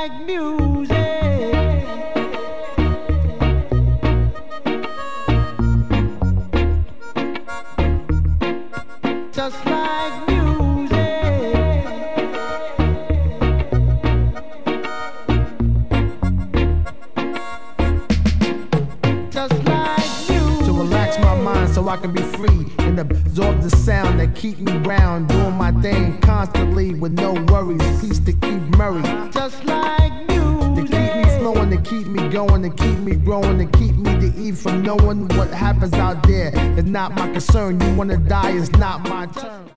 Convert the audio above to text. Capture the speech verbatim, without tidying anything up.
like music. Just like music. Just like music. To relax my mind so I can be free and absorb the sound that keep me round, doing my thing constantly with no worries. Peace to keep Murray. Just like music. To keep me flowing, to keep me going, to keep me growing, to keep me to eat from knowing what happens out there. It's not my concern. You wanna die, it's not my turn.